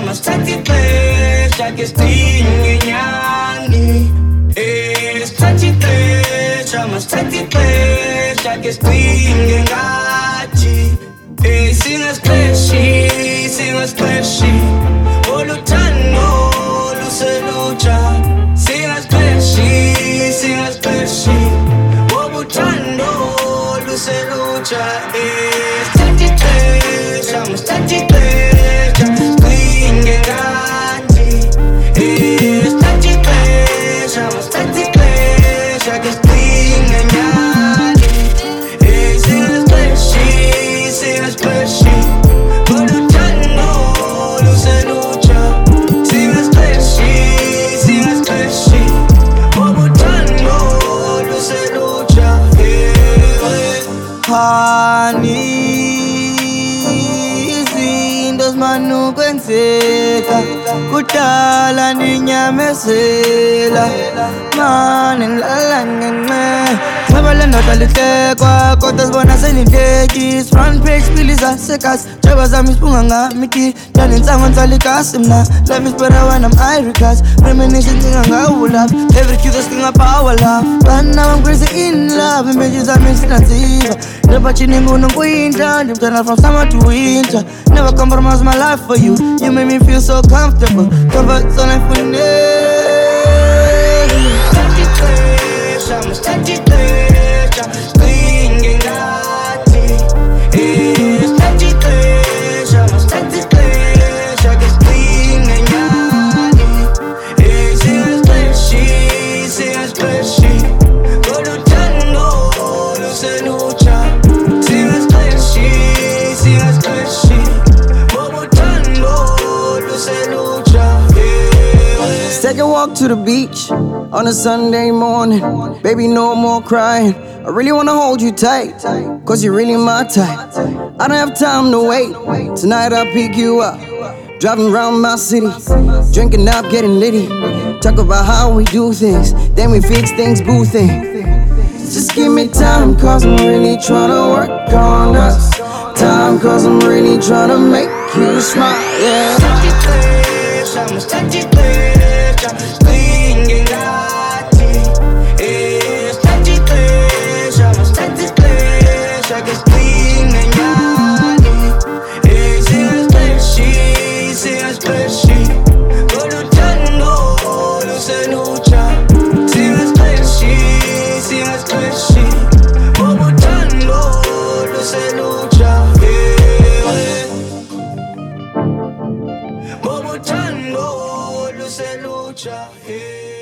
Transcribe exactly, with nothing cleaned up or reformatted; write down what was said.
masithatha ixesha ke sicinge nyani. Eh, sithatha ixesha, masithatha ixesha ke sicinge ngathi. Eh, singasixheshi, singasixheshi oluthando luselutsha. Singasixheshi, singasixheshi obuthando luselutsha. Eh, sithatha ixesha, masithatha ixesha sicinge ngathi. Eh, sithatha ixesha, masithatha ixesha ke sicinge nyani. Eh, singasixheshi, singasixheshi oluthando luselutsha. Singasixheshi, singasixheshi obuthando luselutsha. Honey, izinto zimanukwenzeka kudala ndinyamezela mane ngilala ngenxe xeba lendoda lihlekwa kodwa sibona selintekisi front page pili zasekasi jeba zami sibunga ngamiki ndanintsango nzalikasi mna let me spread when I'm Iricas reminiscing thinga ngawulaphi every cue singa power love but now I'm crazy in love images zami sinanziva never chini nguno kwinja ndimtana from summer to winter never compromise my life for you you make me feel so comfortable comfort zone life for me. Masithatha ixesha sicinge ngathi. Eh, sithatha ixesha, masithatha ixesha ke sicinge nyani. Eh, singasixheshi, singasixheshi oluthando luselutsha. Singasixheshi, singasixheshi obuthando luselutsha. Let's take a walk to the beach on a Sunday morning. Baby, no more crying. I really wanna hold you tight, cause you're really my type. I don't have time to wait. Tonight I'll pick you up. Driving around my city, drinking up, getting litty. Talk about how we do things, then we fix things, boo thing. Just give me time, cause I'm really tryna work on us. Time, cause I'm really tryna make you smile, yeah. Masithatha ixesha, sicinge ngathi. Eh, sithatha ixesha, masithatha ixesha ke sicinge nyani. Eh, singasixheshi, singasixheshi oluthando luselutsha. Singasixheshi, singasixheshi obuthando luselutsha. Obuthando luselutsha.